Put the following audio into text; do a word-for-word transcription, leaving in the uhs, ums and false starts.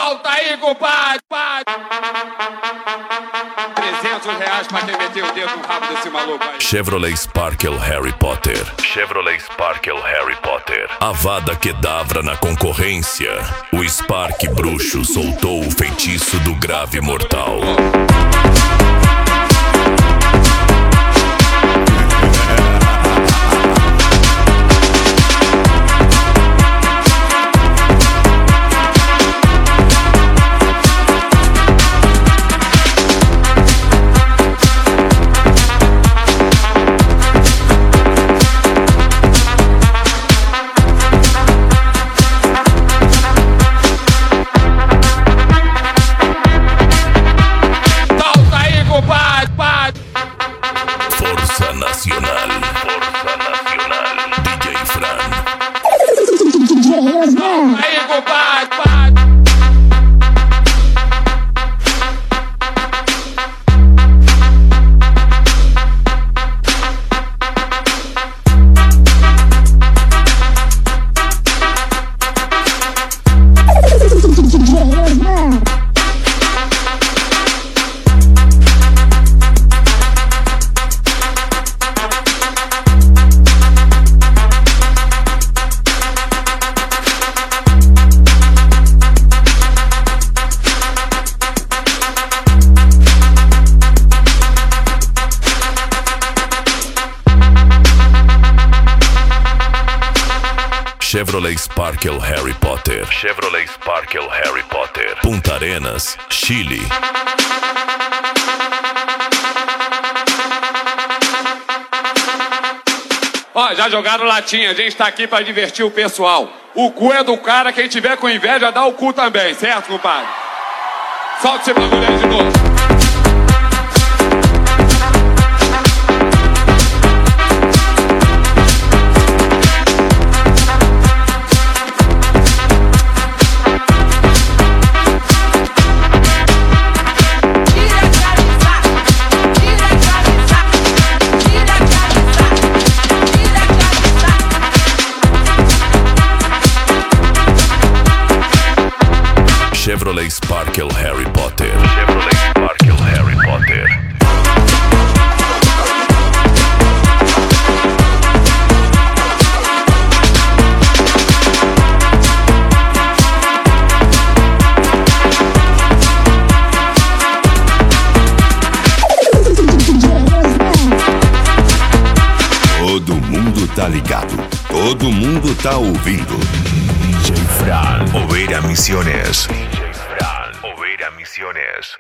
Solta aí, compadre! trezentos reais pra quem meteu o dedo no rabo desse maluco aí. Chevrolet Sparkle Harry Potter. Chevrolet Sparkle Harry Potter. Avada Kedavra na concorrência. O Spark bruxo soltou o feitiço do grave mortal. Força Nacional, Força Nacional, D J Fran. Aí, compadre! Chevrolet Sparkle Harry Potter. Chevrolet Sparkle Harry Potter. Punta Arenas, Chile. Ó, já jogaram latinha, a gente tá aqui pra divertir o pessoal. O cu é do cara, quem tiver com inveja dá o cu também, certo, compadre? Solta esse bagulho aí de novo. Chevrolet Sparkle Harry Potter. Chevrolet Sparkle Harry Potter. Todo mundo tá ligado. Todo mundo tá ouvindo. D J Fran, Oveira Misiones. D J Fran, Oveira Misiones.